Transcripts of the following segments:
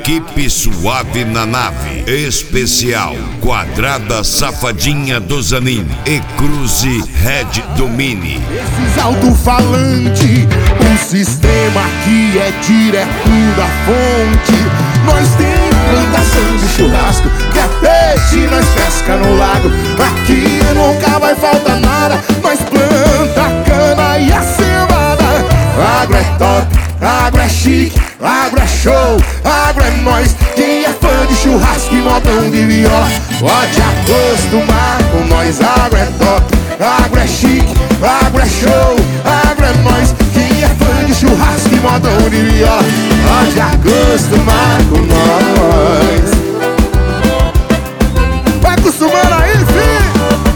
Equipe Suave na nave. Especial Quadrada Safadinha do Zanin e Cruze Red Domini. Esses alto-falante, um sistema que é direto da fonte. Nós tem plantação de churrasco, que é peixe, nós pesca no lago. Aqui nunca vai faltar nada, nós planta cana e a cevada. Agro é top, agro é chique, agro é show, agro é nós. Quem é fã de churrasco e modão de viola pode acostumar com nós. Agro é top, agro é chique, agro é show, agro é nós. Quem é fã de churrasco e modão de viola pode acostumar com nós. Vai acostumando aí, filho.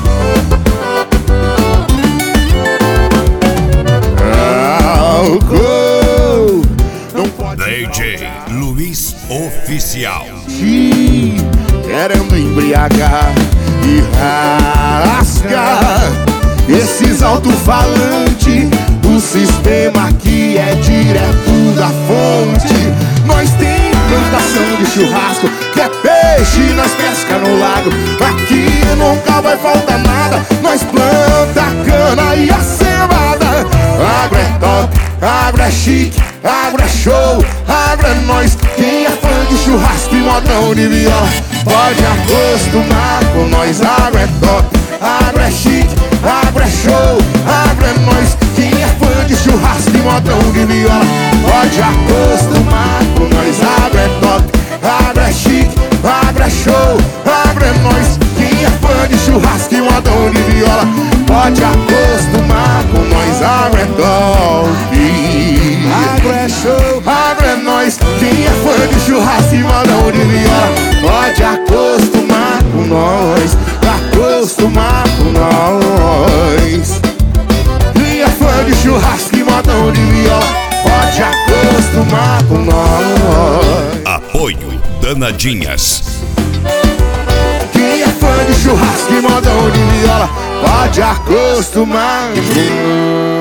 Álcool não pode. DJ Luiz Oficial. Querendo embriagar e rasgar esses alto-falante, o sistema que é direto da fonte. Nós tem plantação de churrasco, que é peixe, nós pesca no lago. Aqui nunca vai faltar nada, nós planta cana e a cevada. Agro é top, agro é chique, agro é show, agro é nós. Quem é fã de churrasco e modão de viola pode acostumar com nós. Agro é top, agro é chique, agro é show, agro é nós. Quem é fã de churrasco e modão de viola pode acostumar com nós. Agro é top, agro é chique, agro é show, agro é nós. Quem é fã de churrasco e modão de viola pode acostumar com nós. Agro é top, agro é show, agro é nós. Quem é fã de churrasco e modão de viola pode acostumar com nós. Acostumar com nós. Quem é fã de churrasco e modão de viola pode acostumar com nós. Apoio Danadinhas. Quem é fã de churrasco e modão de viola pode acostumar com nós.